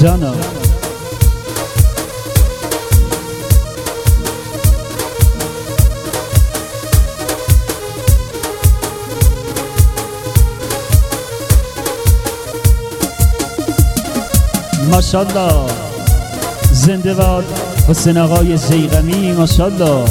جانا ماشاءالله زنده باد حسین آقای زیغمی ماشاءالله.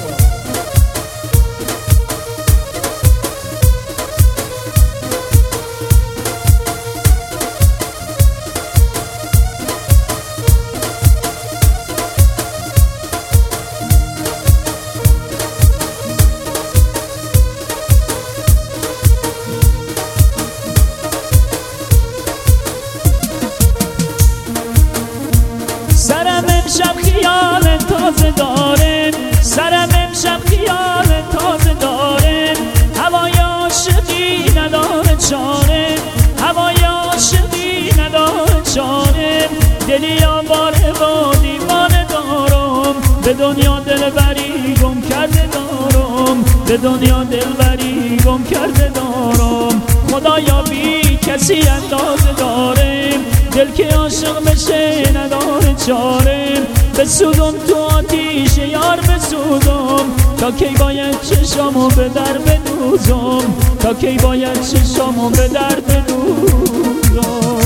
سرم امشب خیال تازه داره، سرم امشب خیال تازه داره، هوای عاشقی نداره چاره، هوای عاشقی نداره چاره، دلی آواره و دیوانه دارم، به دنیا دلبری گم کرده دارم، به دنیا دلبری گم کرده دارم. خدایا بی کسی اندازه داره، دل که عاشق بشه نداره چاره، بسوزم تو آتیش یار بسوزم، تا کی باید چشامو به در بدوزم، تا کی باید چشامو به در بدوزم.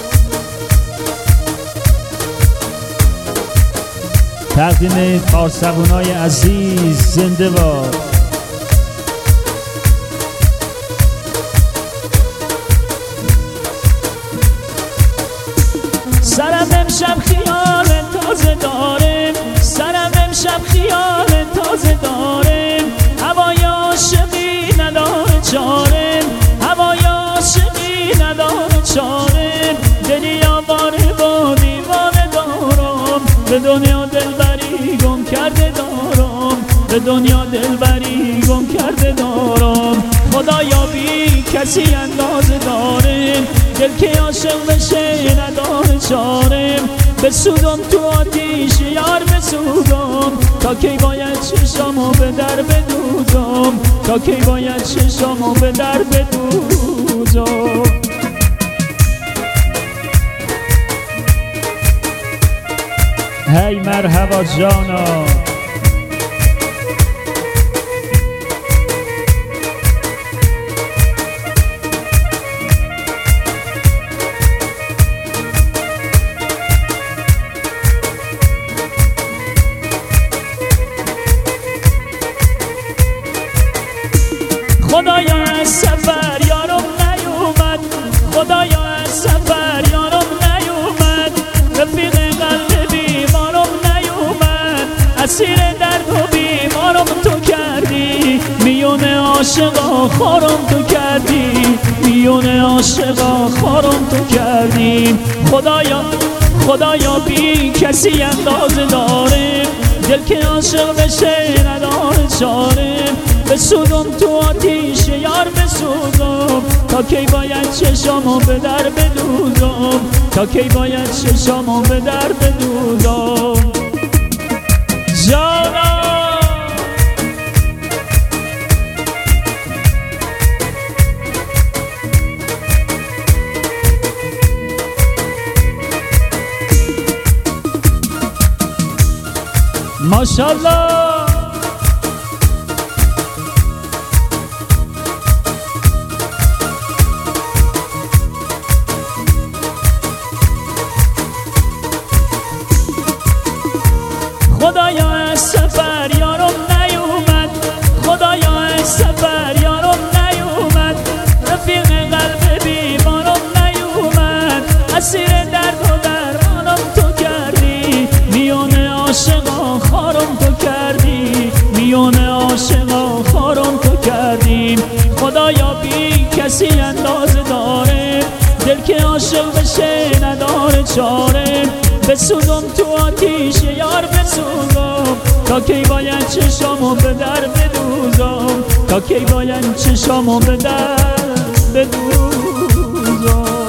تقدیم پارسقونای عزیز زنده باد. سرم امشب خیال تازه داره، سرم امشب خیال تازه داره، هوای عاشقی نداره چاره، هوای عاشقی نداره چاره، دلی آواره و دیوانه دارم، به دنیا دلبری گم کرده دارم، به دنیا دلبری گم کرده دارم. خدایا بی کسی اندازه داره، دل که عاشق بشه نداره چاره، بسوزم تو آتیش یار بسوزم، تا کی باید چشامو به در بدوزم، تا کی باید چشامو به در بدوزم. هی مرحبا جانا خدایا از سفر یارم نیومد، خدایا از سفر یارم نیومد، رفیق قلب بیمارم نیومد، اسیر درد و بیمارم تو کردی، میون عاشقا خارم تو کردی، میون عاشقا خارم تو کردی. خدایا خدایا بی کسی اندازه داره، دل که عاشق بشه نداره چاره، بسوزم تو آتیش یار بسوزم، تا کی باید چشامو به در بدوزم، تا کی باید چشامو به در بدوزم. جانا ماشاءالله. خدایا از سفر یارم نیومد، خدایا از سفر یارم نیومد، رفیق قلب بیمارم نیومد، اسیر درد و درمانم تو کردی، میون عاشقا خارم تو کردی، میون عاشقا خارم تو کردی. خدایا بی کسی اندازه داره، دل که عاشق بشه نداره چاره، بسوزم تو آتیش یار بسوزم، تا کی باید چشامو به در بدوزم، تا کی باید چشامو به در بدوزم.